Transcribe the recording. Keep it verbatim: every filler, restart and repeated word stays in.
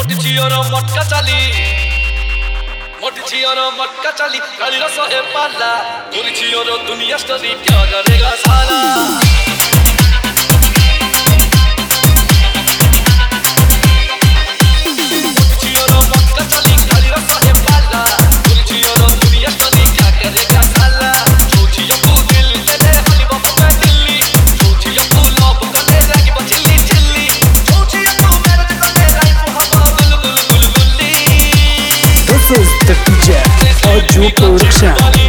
मोटिचियोरो मटका चाली मोटिचियोरो मटका चाली काली रस है पाला मोटिचियोरो दुनिया स्टोरी क्या करेगा साला मोटिचियोरो मटका चाली काली रस है पाला मोटिचियोरो दुनिया स्टोरी क्या करेगा साला सोचियो तू दिल तेरे हली बाबू मैं दिल्ली सोचियो तू लव करे लगी बचिल्ली चिल्ली सोचियो तू मेरे दिल में लाइफ हवा गुल गुल गुल गुल्ली This is the D J Audio Production.